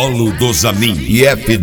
Solo do Zamin e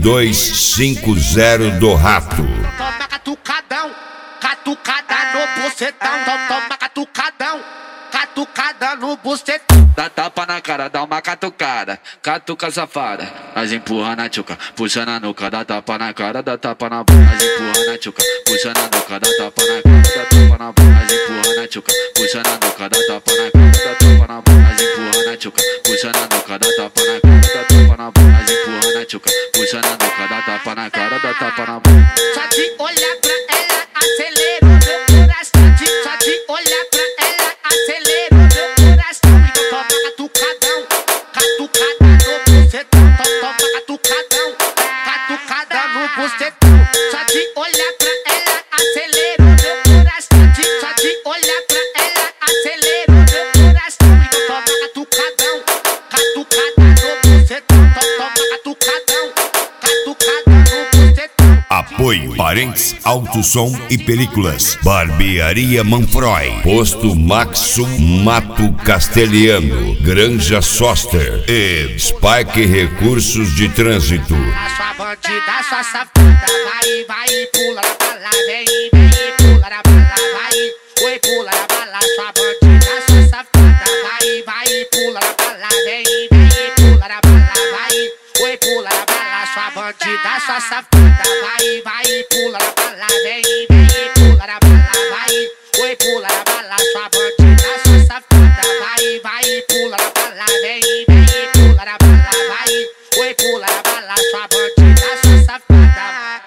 F250 do Rato. Toma catucadão, catucada no bucetão. Toma catucadão, catucada no bucetão. Dá tapa na cara, dá uma catucada, catuca safada. Nós empurra na tchuca, puxa na nuca, dá tapa na cara, dá tapa na bunda. Nós empurra na tchuca, puxa na nuca, dá tapa na cara, dá tapa na bunda. Nós empurra na tchuca, puxa na nuca, dá tapa na cara, dá tapa na bunda. Nós empurra na tchuca, puxa na nuca, dá tapa na cara, dá tapa na bunda. Nós empurra na tchuca, puxa na nuca, dá tapa na cara, dá tapa na bunda. Só de olhar pra ela, acelera o meu coração. Só de olhar pra ela, acelera o meu coração. Então toma catucadão, catucada no bucetão. Toma catucadão, catucada no bucetão. Só de olhar pra ela, acelera o meu coração. Só de olhar pra ela, acelera o meu coração. Então toma catucadão, catucada no bucetão. Toma catucadão, catucada no bucetão. Apoio Parentes, Alto Som e Películas. Barbearia Manfroy, Posto Maxo Mato Castelhano, Granja Soster e Spike Recursos de Trânsito. A sua bandida, sua safada, vai, vai, pula na bala, vem, vem, pula na bala, vai, oi, pula na bala, sua bandida, sua safada, vai, vai, pula na bala, vem, vem, pula na bala, vai, oi, pula na bala, sua bandida, sua safada, vai, vai, pula na bala, vem, vem, pula na bala, vai, oi, pula na bala, sua bandida, sua safada, vai, vai, pula na bala, vem, vem, pula na bala, vai, oi, pula na bala, sua bandida, sua safada,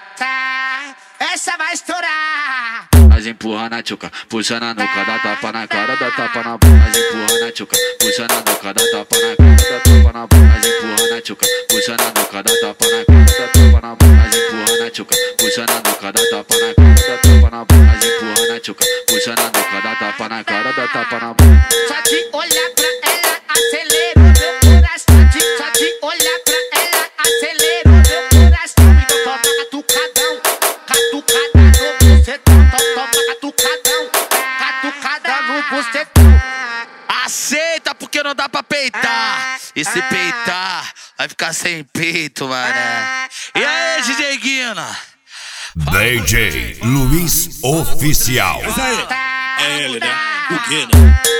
tá, essa vai estourar. Nós empurra na tchuca, puxa na nuca, dá tapa na cara, dá tapa na bunda. Nós empurra na tchuca, puxa na nuca, dá tapa na cara, dá tapa na bunda. Nós empurra na tchuca, puxa na nuca, dá tapa na cara, dá tapa na bunda. Nós empurra na tchuca, puxa na nuca, dá tapa na cara, dá tapa na bunda. Nós empurra na tchuca, puxa na nuca, dá tapa na cara, dá tapa na bunda. Só de olhar pra ela, acelera o meu coração. Só de olhar pra ela, acelera o meu coração. Então toma catucadão, catucada no bucetão. Toma catucadão, catucada no bucetão. Aceita porque não dá pra peitar. E se peitar, vai ficar sem peito, mané. E aí, DJ Guina? DJ Luiz Oficial. Mas aí, é ele, né? O Guina.